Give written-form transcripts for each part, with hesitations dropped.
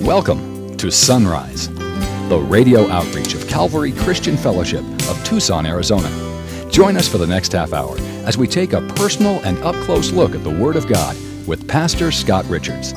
Welcome to Sunrise, the radio outreach of Calvary Christian Fellowship of Tucson, Arizona. Join us for the next half hour as we take a personal and up-close look at the Word of God with Pastor Scott Richards.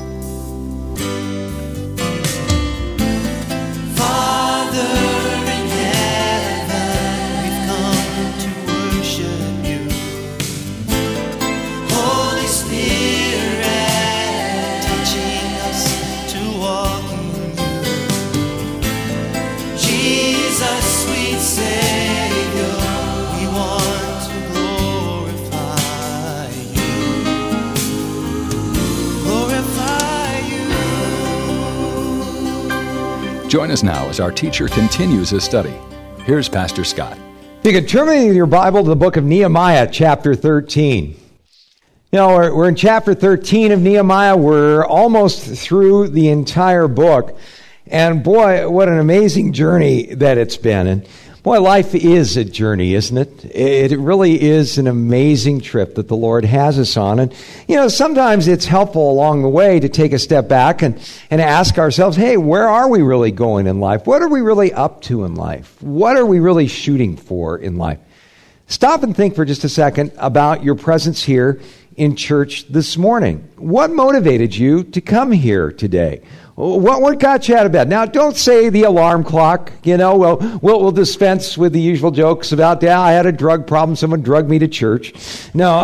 Join us now as our teacher continues his study. Here's Pastor Scott. You can turn with your Bible to the book of Nehemiah, chapter 13. You know, we're in chapter 13 of Nehemiah. We're almost through the entire book. And boy, what an amazing journey that it's been. And boy, life is a journey, isn't it? It really is an amazing trip that the Lord has us on. And, you know, sometimes it's helpful along the way to take a step back and ask ourselves, hey, where are we really going in life? What are we really up to in life? What are we really shooting for in life? Stop and think for just a second about your presence here in church this morning. What motivated you to come here today? What got you out of bed? Now, don't say the alarm clock. You know, we'll dispense with the usual jokes about, yeah, I had a drug problem. Someone drugged me to church. No,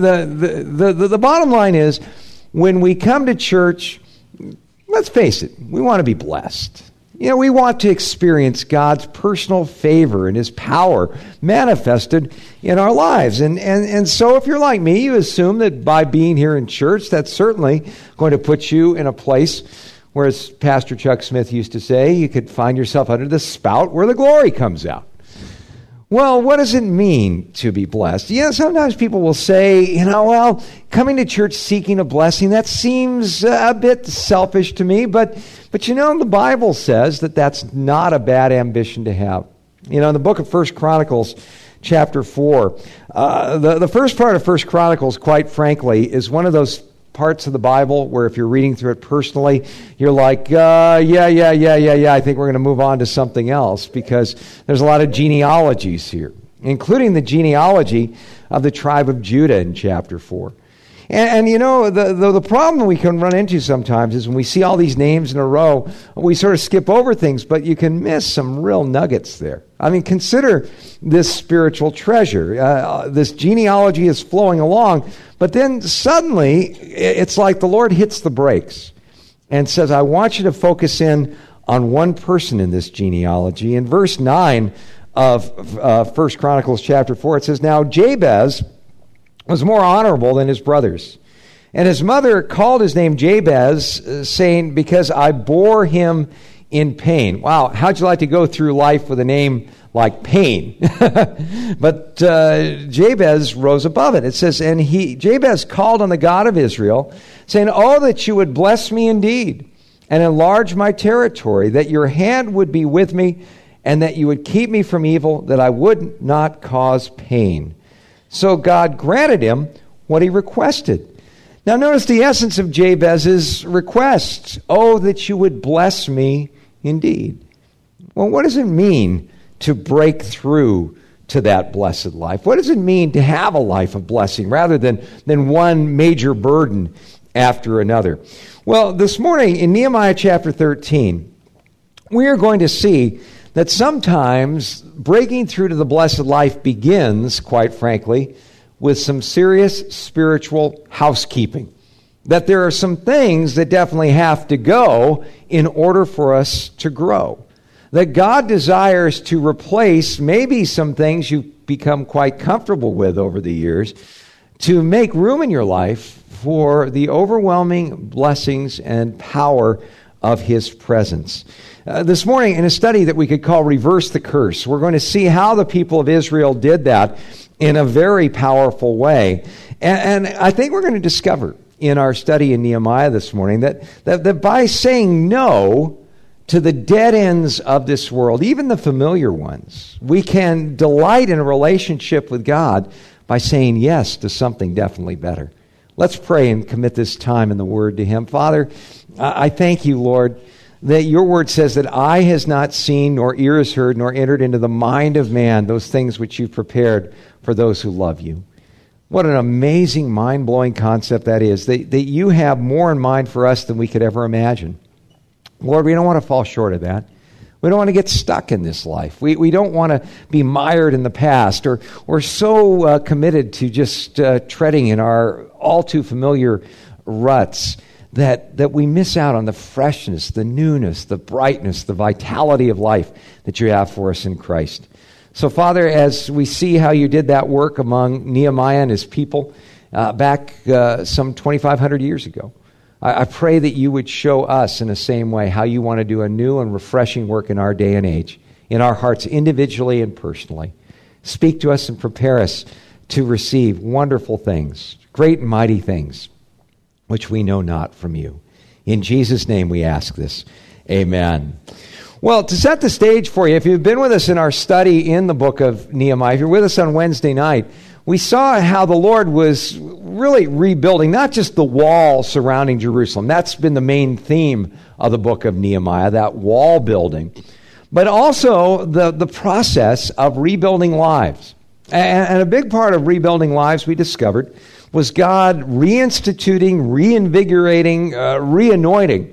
the bottom line is, when we come to church, let's face it, we want to be blessed. You know, we want to experience God's personal favor and His power manifested in our lives. And so if you're like me, you assume that by being here in church, that's certainly going to put you in a place where, as Pastor Chuck Smith used to say, you could find yourself under the spout where the glory comes out. Well, what does it mean to be blessed? Yeah, sometimes people will say, you know, well, coming to church seeking a blessing, that seems a bit selfish to me, but you know, the Bible says that that's not a bad ambition to have. You know, in the book of 1 Chronicles, chapter 4, the first part of 1 Chronicles, quite frankly, is one of those parts of the Bible where if you're reading through it personally, you're like, yeah, I think we're going to move on to something else, because there's a lot of genealogies here, including the genealogy of the tribe of Judah in chapter 4. And you know, the problem we can run into sometimes is when we see all these names in a row, we sort of skip over things, but you can miss some real nuggets there. I mean, consider this spiritual treasure. This genealogy is flowing along, but then suddenly it's like the Lord hits the brakes and says, I want you to focus in on one person in this genealogy. In verse 9 of 1 Chronicles chapter 4, it says, Now Jabez was more honorable than his brothers. And his mother called his name Jabez, saying, because I bore him in pain. Wow, how'd you like to go through life with a name like Pain? But Jabez rose above it. It says, and Jabez called on the God of Israel, saying, Oh, that you would bless me indeed, and enlarge my territory, that your hand would be with me, and that you would keep me from evil, that I would not cause pain. So God granted him what he requested. Now notice the essence of Jabez's request. Oh, that you would bless me indeed. Well, what does it mean to break through to that blessed life? What does it mean to have a life of blessing rather than one major burden after another? Well, this morning in Nehemiah chapter 13, we are going to see that sometimes breaking through to the blessed life begins, quite frankly, with some serious spiritual housekeeping. That there are some things that definitely have to go in order for us to grow. That God desires to replace maybe some things you've become quite comfortable with over the years, to make room in your life for the overwhelming blessings and power of His presence. This morning, in a study that we could call Reverse the Curse, we're going to see how the people of Israel did that in a very powerful way. And I think we're going to discover in our study in Nehemiah this morning that by saying no to the dead ends of this world, even the familiar ones, we can delight in a relationship with God by saying yes to something definitely better. Let's pray and commit this time in the Word to Him. Father, I thank You, Lord, that your word says that eye has not seen, nor ear has heard, nor entered into the mind of man those things which you've prepared for those who love you. What an amazing, mind-blowing concept that is, that you have more in mind for us than we could ever imagine. Lord, we don't want to fall short of that. We don't want to get stuck in this life. We don't want to be mired in the past or so committed to just treading in our all too familiar ruts that we miss out on the freshness, the newness, the brightness, the vitality of life that you have for us in Christ. So, Father, as we see how you did that work among Nehemiah and his people back some 2,500 years ago, I pray that you would show us in the same way how you want to do a new and refreshing work in our day and age, in our hearts individually and personally. Speak to us and prepare us to receive wonderful things, great and mighty things, which we know not from you. In Jesus' name we ask this. Amen. Well, to set the stage for you, if you've been with us in our study in the book of Nehemiah, if you're with us on Wednesday night, we saw how the Lord was really rebuilding not just the wall surrounding Jerusalem. That's been the main theme of the book of Nehemiah, that wall building. But also the process of rebuilding lives. And a big part of rebuilding lives, we discovered, was God reinstituting, reinvigorating, reanointing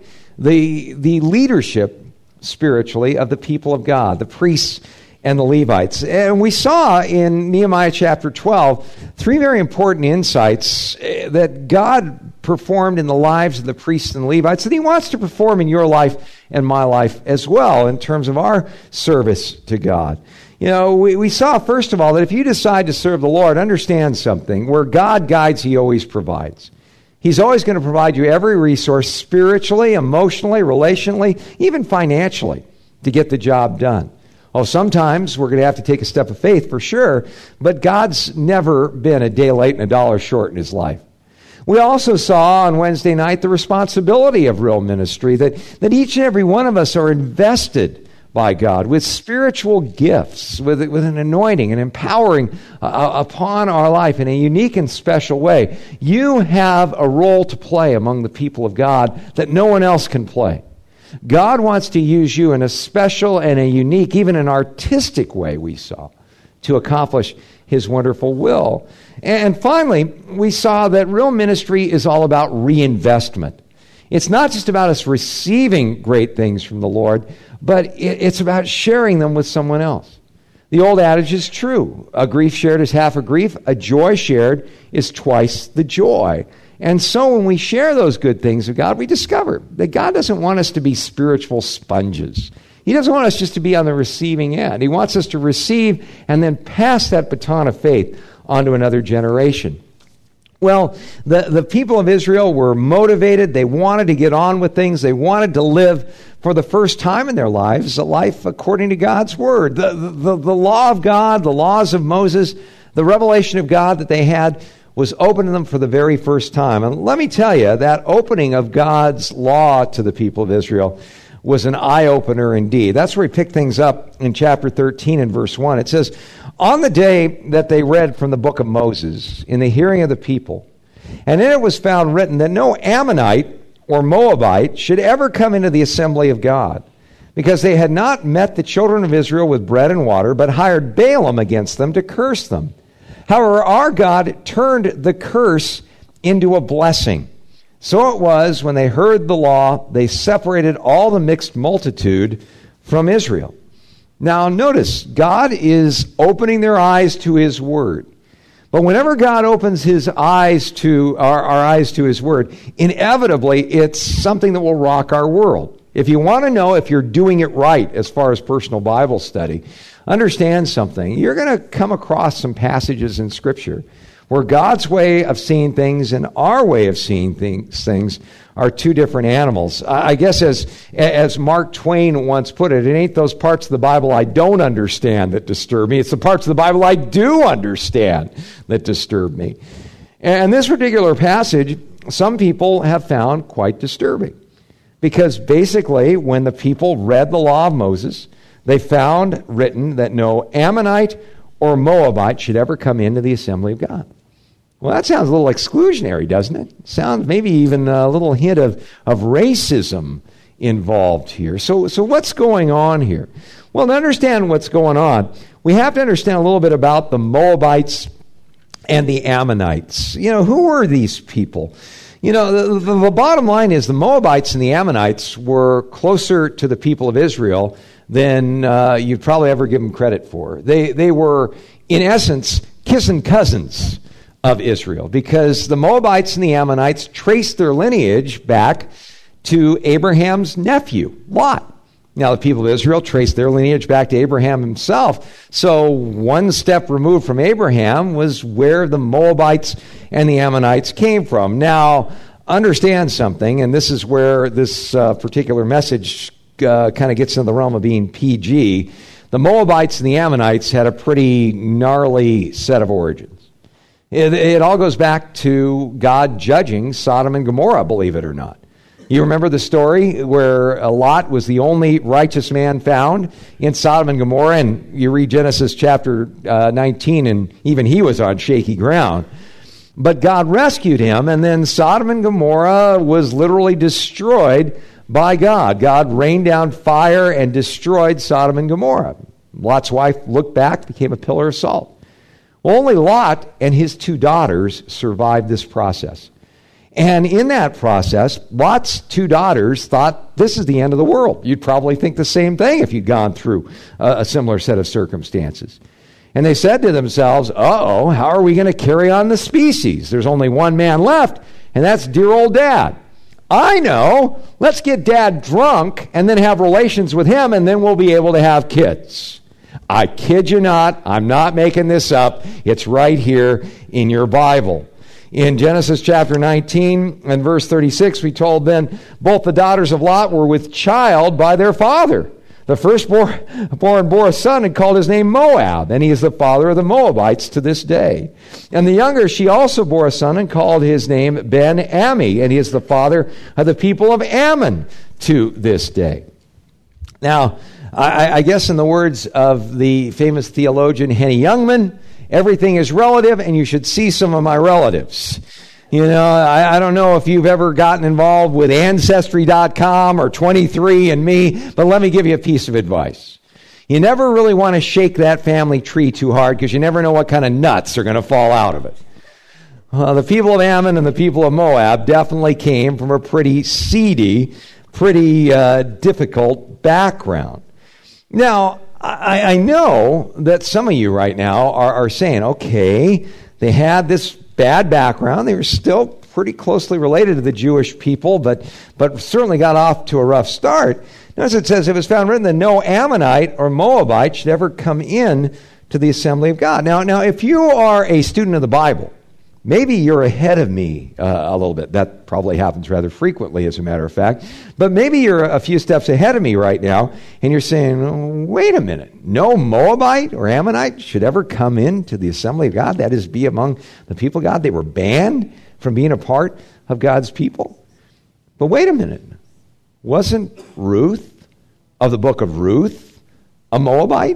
the leadership spiritually of the people of God, the priests and the Levites. And we saw in Nehemiah chapter 12 three very important insights that God performed in the lives of the priests and Levites, and he wants to perform in your life and my life as well in terms of our service to God. You know, we saw, first of all, that if you decide to serve the Lord, understand something. Where God guides, he always provides. He's always going to provide you every resource spiritually, emotionally, relationally, even financially to get the job done. Oh, sometimes we're going to have to take a step of faith for sure, but God's never been a day late and a dollar short in his life. We also saw on Wednesday night the responsibility of real ministry, that each and every one of us are invested by God with spiritual gifts, with an anointing and empowering upon our life in a unique and special way. You have a role to play among the people of God that no one else can play. God wants to use you in a special and a unique, even an artistic way, we saw, to accomplish his wonderful will. And finally, we saw that real ministry is all about reinvestment. It's not just about us receiving great things from the Lord, but it's about sharing them with someone else. The old adage is true. A grief shared is half a grief. A joy shared is twice the joy. And so when we share those good things of God, we discover that God doesn't want us to be spiritual sponges. He doesn't want us just to be on the receiving end. He wants us to receive and then pass that baton of faith on to another generation. Well, the people of Israel were motivated. They wanted to get on with things. They wanted to live for the first time in their lives a life according to God's word. The law of God, the laws of Moses, the revelation of God that they had was open to them for the very first time. And let me tell you, that opening of God's law to the people of Israel was an eye-opener indeed. That's where he picked things up in chapter 13 and verse 1. It says, "On the day that they read from the book of Moses in the hearing of the people, and in it was found written that no Ammonite or Moabite should ever come into the assembly of God, because they had not met the children of Israel with bread and water, but hired Balaam against them to curse them. However, our God turned the curse into a blessing. So it was, when they heard the law, they separated all the mixed multitude from Israel." Now notice, God is opening their eyes to his word. But whenever God opens his eyes to our eyes to his word, inevitably it's something that will rock our world. If you want to know if you're doing it right as far as personal Bible study, understand something. You're going to come across some passages in Scripture where God's way of seeing things and our way of seeing things are two different animals. I guess as Mark Twain once put it ain't those parts of the Bible I don't understand that disturb me. It's the parts of the Bible I do understand that disturb me. And this particular passage, some people have found quite disturbing. Because basically, when the people read the law of Moses, they found written that no Ammonite or Moabite should ever come into the assembly of God. Well, that sounds a little exclusionary, doesn't it? Sounds maybe even a little hint of racism involved here. So what's going on here? Well, to understand what's going on, we have to understand a little bit about the Moabites and the Ammonites. Who were these people? The bottom line is the Moabites and the Ammonites were closer to the people of Israel than you'd probably ever give them credit for. They were, in essence, kissing cousins of Israel, because the Moabites and the Ammonites traced their lineage back to Abraham's nephew, Lot. Now, the people of Israel traced their lineage back to Abraham himself. So one step removed from Abraham was where the Moabites and the Ammonites came from. Now, understand something, and this is where this particular message kind of gets into the realm of being PG. The Moabites and the Ammonites had a pretty gnarly set of origins. It all goes back to God judging Sodom and Gomorrah, believe it or not. You remember the story where Lot was the only righteous man found in Sodom and Gomorrah, and you read Genesis chapter 19, and even he was on shaky ground. But God rescued him, and then Sodom and Gomorrah was literally destroyed by God. God rained down fire and destroyed Sodom and Gomorrah. Lot's wife looked back, became a pillar of salt. Well, only Lot and his 2 daughters survived this process. And in that process, Lot's 2 daughters thought this is the end of the world. You'd probably think the same thing if you'd gone through a similar set of circumstances. And they said to themselves, how are we going to carry on the species? There's only one man left, and that's dear old Dad. I know. Let's get Dad drunk and then have relations with him, and then we'll be able to have kids. I kid you not. I'm not making this up. It's right here in your Bible. In Genesis chapter 19 and verse 36, we told then, both the daughters of Lot were with child by their father. The firstborn bore a son and called his name Moab, and he is the father of the Moabites to this day. And the younger, she also bore a son and called his name Ben-Ammi, and he is the father of the people of Ammon to this day. Now, I guess in the words of the famous theologian Henny Youngman, everything is relative, and you should see some of my relatives. I don't know if you've ever gotten involved with Ancestry.com or 23andMe, but let me give you a piece of advice. You never really want to shake that family tree too hard, because you never know what kind of nuts are going to fall out of it. The people of Ammon and the people of Moab definitely came from a pretty seedy, pretty difficult background. Now, I know that some of you right now are saying, okay, they had this bad background. They were still pretty closely related to the Jewish people, but certainly got off to a rough start. Notice it says, it was found written that no Ammonite or Moabite should ever come in to the assembly of God. Now, if you are a student of the Bible, maybe you're ahead of me a little bit. That probably happens rather frequently, as a matter of fact. But maybe you're a few steps ahead of me right now, and you're saying, wait a minute, no Moabite or Ammonite should ever come into the assembly of God, that is, be among the people of God. They were banned from being a part of God's people. But wait a minute, wasn't Ruth of the book of Ruth a Moabite?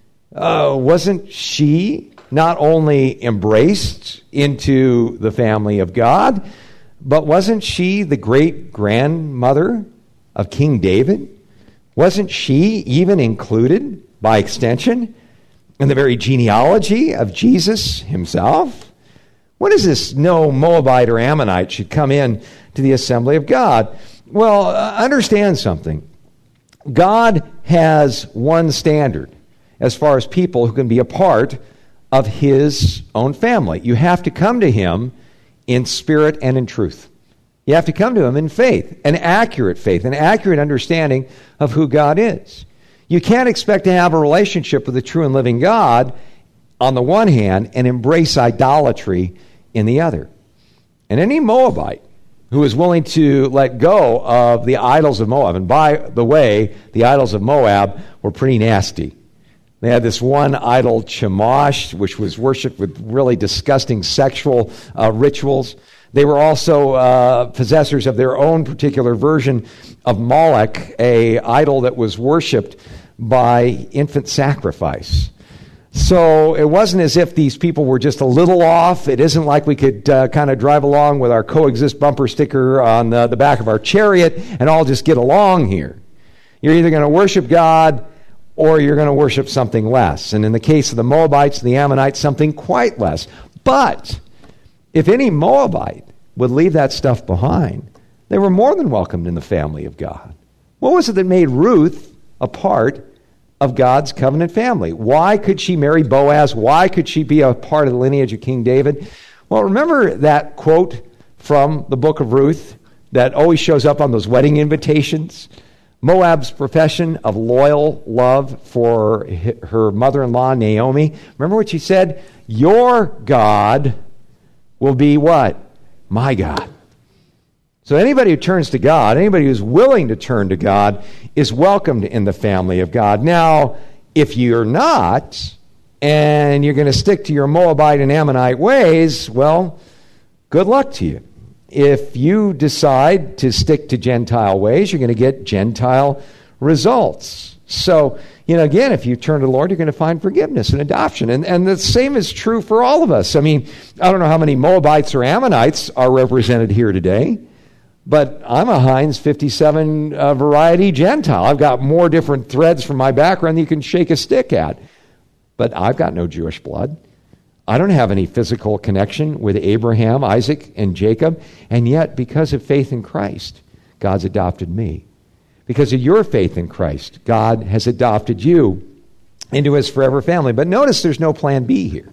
Wasn't she not only embraced into the family of God, but wasn't she the great-grandmother of King David? Wasn't she even included, by extension, in the very genealogy of Jesus himself? What is this no Moabite or Ammonite should come in to the assembly of God? Well, understand something. God has one standard as far as people who can be a part of his own family. You have to come to him in spirit and in truth. You have to come to him in faith, an accurate understanding of who God is. You can't expect to have a relationship with the true and living God on the one hand and embrace idolatry in the other. And any Moabite who is willing to let go of the idols of Moab, and by the way, the idols of Moab were pretty nasty. They had this one idol, Chemosh, which was worshipped with really disgusting sexual rituals. They were also possessors of their own particular version of Moloch, a idol that was worshipped by infant sacrifice. So it wasn't as if these people were just a little off. It isn't like we could kind of drive along with our coexist bumper sticker on the back of our chariot and all just get along here. You're either going to worship God or you're going to worship something less. And in the case of the Moabites and the Ammonites, something quite less. But if any Moabite would leave that stuff behind, they were more than welcomed in the family of God. What was it that made Ruth a part of God's covenant family? Why could she marry Boaz? Why could she be a part of the lineage of King David? Well, remember that quote from the book of Ruth that always shows up on those wedding invitations? Moab's profession of loyal love for her mother-in-law, Naomi. Remember what she said? Your God will be what? My God. So anybody who turns to God, anybody who's willing to turn to God, is welcomed in the family of God. Now, if you're not, and you're going to stick to your Moabite and Ammonite ways, well, good luck to you. If you decide to stick to Gentile ways, you're going to get Gentile results. So, again, if you turn to the Lord, you're going to find forgiveness and adoption. And the same is true for all of us. I mean, I don't know how many Moabites or Ammonites are represented here today, but I'm a Heinz 57 variety Gentile. I've got more different threads from my background than you can shake a stick at. But I've got no Jewish blood. I don't have any physical connection with Abraham, Isaac, and Jacob. And yet, because of faith in Christ, God's adopted me. Because of your faith in Christ, God has adopted you into his forever family. But notice there's no plan B here.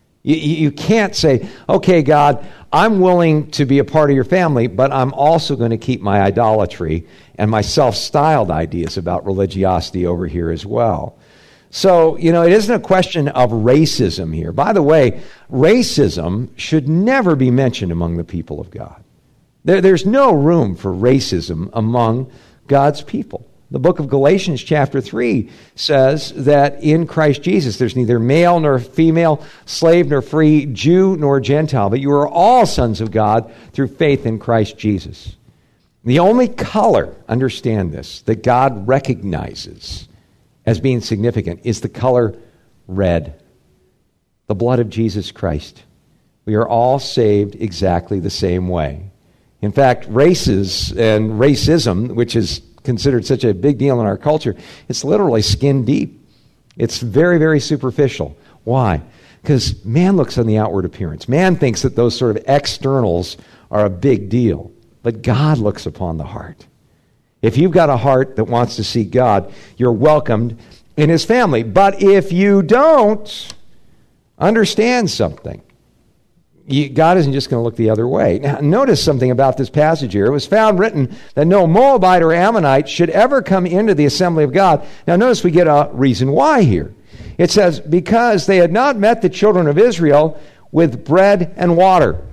You can't say, okay, God, I'm willing to be a part of your family, but I'm also going to keep my idolatry and my self-styled ideas about religiosity over here as well. So, it isn't a question of racism here. By the way, racism should never be mentioned among the people of God. There's no room for racism among God's people. The book of Galatians chapter 3 says that in Christ Jesus there's neither male nor female, slave nor free, Jew nor Gentile, but you are all sons of God through faith in Christ Jesus. The only color, understand this, that God recognizes as being significant is the color red, the blood of Jesus Christ. We are all saved exactly the same way. In fact, races and racism, which is considered such a big deal in our culture, it's literally skin deep. It's very, very superficial. Why? Because man looks on the outward appearance. Man thinks that those sort of externals are a big deal. But God looks upon the heart. If you've got a heart that wants to see God, you're welcomed in his family. But if you don't, understand something. God isn't just going to look the other way. Now, notice something about this passage here. It was found written that no Moabite or Ammonite should ever come into the assembly of God. Now, notice we get a reason why here. It says, because they had not met the children of Israel with bread and water.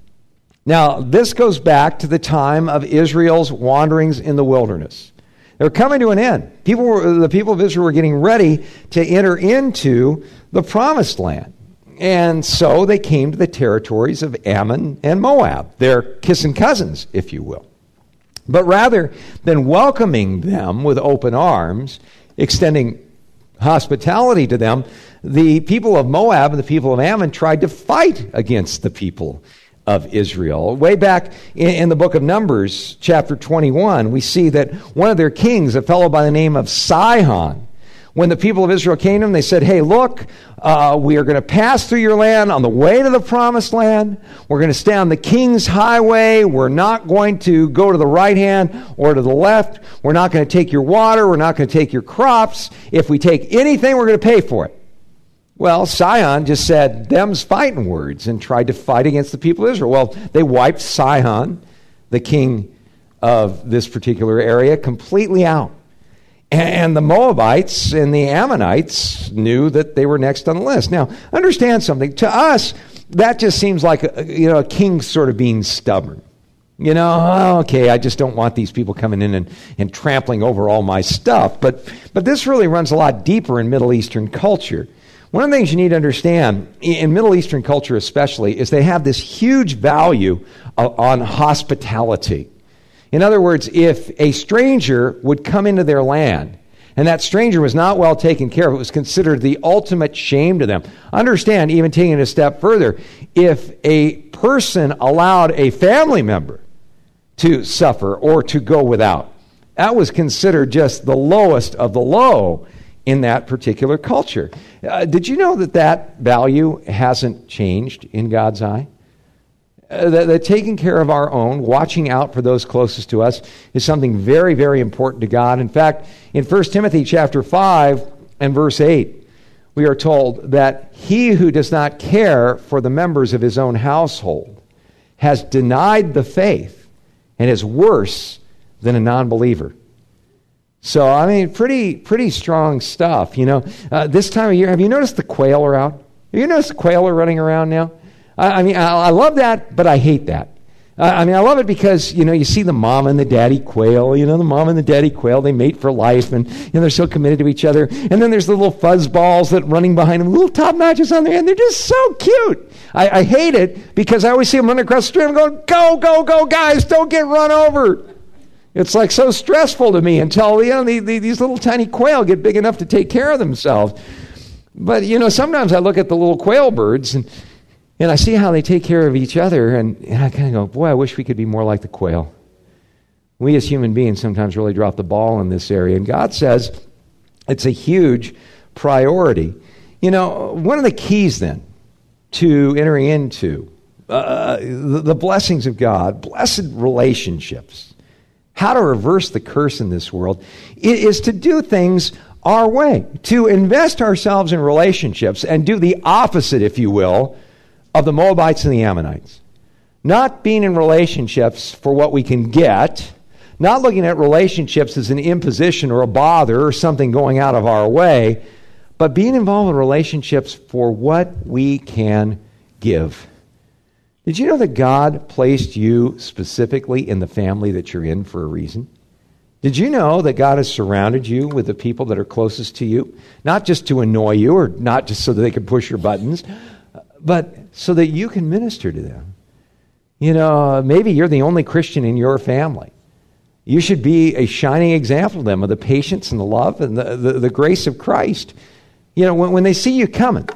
Now, this goes back to the time of Israel's wanderings in the wilderness. They were coming to an end. The people of Israel were getting ready to enter into the promised land. And so they came to the territories of Ammon and Moab. They're kissing cousins, if you will. But rather than welcoming them with open arms, extending hospitality to them, the people of Moab and the people of Ammon tried to fight against the people of Israel. Way back in the book of Numbers, chapter 21, we see that one of their kings, a fellow by the name of Sihon, when the people of Israel came to him, they said, hey, look, we are going to pass through your land on the way to the promised land. We're going to stay on the king's highway. We're not going to go to the right hand or to the left. We're not going to take your water. We're not going to take your crops. If we take anything, we're going to pay for it. Well, Sihon just said, them's fighting words, and tried to fight against the people of Israel. Well, they wiped Sihon, the king of this particular area, completely out. And the Moabites and the Ammonites knew that they were next on the list. Now, understand something. To us, that just seems like a king sort of being stubborn. Okay, I just don't want these people coming in and trampling over all my stuff. But this really runs a lot deeper in Middle Eastern culture. One of the things you need to understand, in Middle Eastern culture especially, is they have this huge value on hospitality. In other words, if a stranger would come into their land, And that stranger was not well taken care of. It was considered the ultimate shame to them. Understand, even taking it a step further, if a person allowed a family member to suffer or to go without, that was considered just the lowest of the low in that particular culture. Did you know that value hasn't changed in God's eye? That taking care of our own, watching out for those closest to us, is something very, very important to God. In fact, in 1 Timothy chapter 5 and verse 8, we are told that he who does not care for the members of his own household has denied the faith and is worse than a non-believer. So, I mean, pretty strong stuff. This time of year, have you noticed the quail are out? Have you noticed the quail are running around now? I love that, but I hate that. I love it because, you see the mom and the daddy quail. The mom and the daddy quail, they mate for life, and they're so committed to each other. And then there's the little fuzz balls that running behind them, little top notches on their head. They're just so cute. I hate it because I always see them running across the street and going, go, go, go, guys, don't get run over. It's like so stressful to me until, these little tiny quail get big enough to take care of themselves. But, sometimes I look at the little quail birds and I see how they take care of each other, and I kind of go, boy, I wish we could be more like the quail. We as human beings sometimes really drop the ball in this area, and God says it's a huge priority. One of the keys then to entering into the blessings of God, blessed relationships, how to reverse the curse in this world, is to do things our way, to invest ourselves in relationships and do the opposite, if you will, of the Moabites and the Ammonites. Not being in relationships for what we can get, not looking at relationships as an imposition or a bother or something going out of our way, but being involved in relationships for what we can give. Did you know that God placed you specifically in the family that you're in for a reason? Did you know that God has surrounded you with the people that are closest to you, not just to annoy you or not just so that they can push your buttons, but so that you can minister to them? Maybe you're the only Christian in your family. You should be a shining example to them of the patience and the love and the grace of Christ. When they see you coming,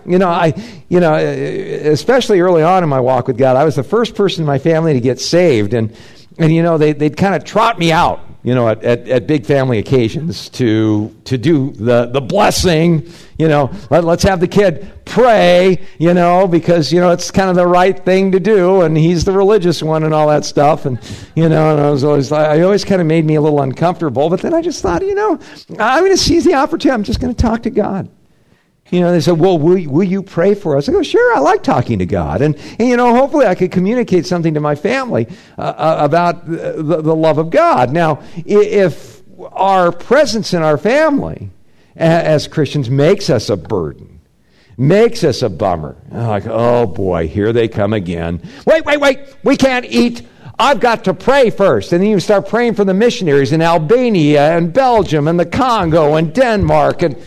especially early on in my walk with God, I was the first person in my family to get saved, and they'd kind of trot me out, at big family occasions to do the blessing. Let's have the kid pray, because it's kind of the right thing to do, and he's the religious one and all that stuff, and and I always kind of made me a little uncomfortable. But then I just thought, I'm going to seize the opportunity. I'm just going to talk to God. They said, well, will you pray for us? I go, sure, I like talking to God. And hopefully I could communicate something to my family about the love of God. Now, if our presence in our family as Christians makes us a burden, makes us a bummer, like, oh boy, here they come again. Wait, we can't eat. I've got to pray first. And then you start praying for the missionaries in Albania and Belgium and the Congo and Denmark and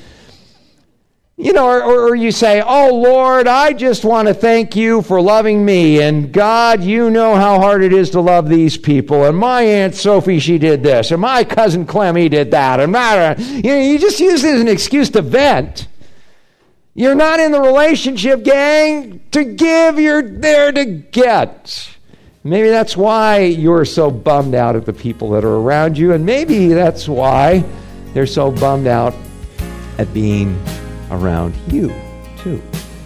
or you say, oh, Lord, I just want to thank you for loving me. And God, you know how hard it is to love these people. And my Aunt Sophie, she did this. And my cousin Clem, he did that. And you just use it as an excuse to vent. You're not in the relationship, gang. To give, you're there to get. Maybe that's why you're so bummed out at the people that are around you. And maybe that's why they're so bummed out at being around you, too.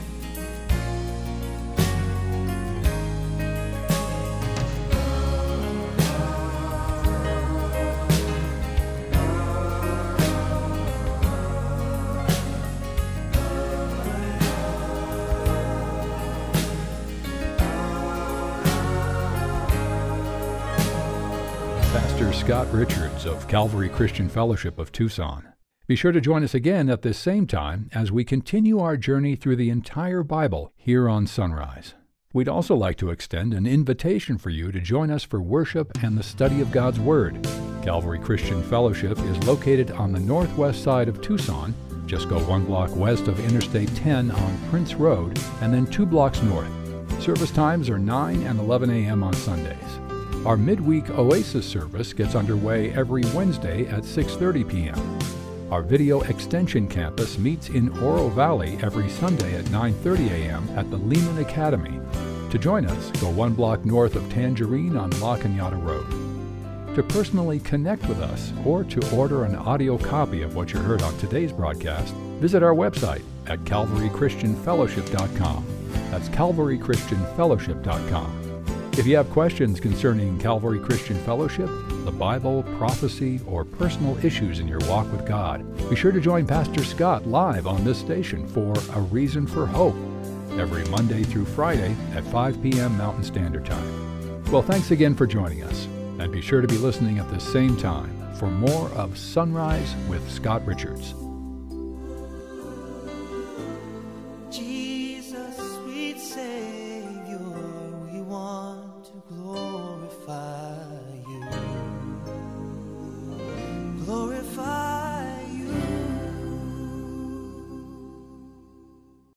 Pastor Scott Richards of Calvary Christian Fellowship of Tucson. Be sure to join us again at this same time as we continue our journey through the entire Bible here on Sunrise. We'd also like to extend an invitation for you to join us for worship and the study of God's Word. Calvary Christian Fellowship is located on the northwest side of Tucson. Just go 1 block west of Interstate 10 on Prince Road and then 2 blocks north. Service times are 9 and 11 a.m. on Sundays. Our midweek Oasis service gets underway every Wednesday at 6:30 p.m. Our Video Extension campus meets in Oro Valley every Sunday at 9:30 a.m. at the Lehman Academy. To join us, go 1 block north of Tangerine on La Cañada Road. To personally connect with us or to order an audio copy of what you heard on today's broadcast, visit our website at calvarychristianfellowship.com. That's calvarychristianfellowship.com. If you have questions concerning Calvary Christian Fellowship, the Bible, prophecy, or personal issues in your walk with God, be sure to join Pastor Scott live on this station for A Reason for Hope every Monday through Friday at 5 p.m. Mountain Standard Time. Well, thanks again for joining us, and be sure to be listening at the same time for more of Sunrise with Scott Richards.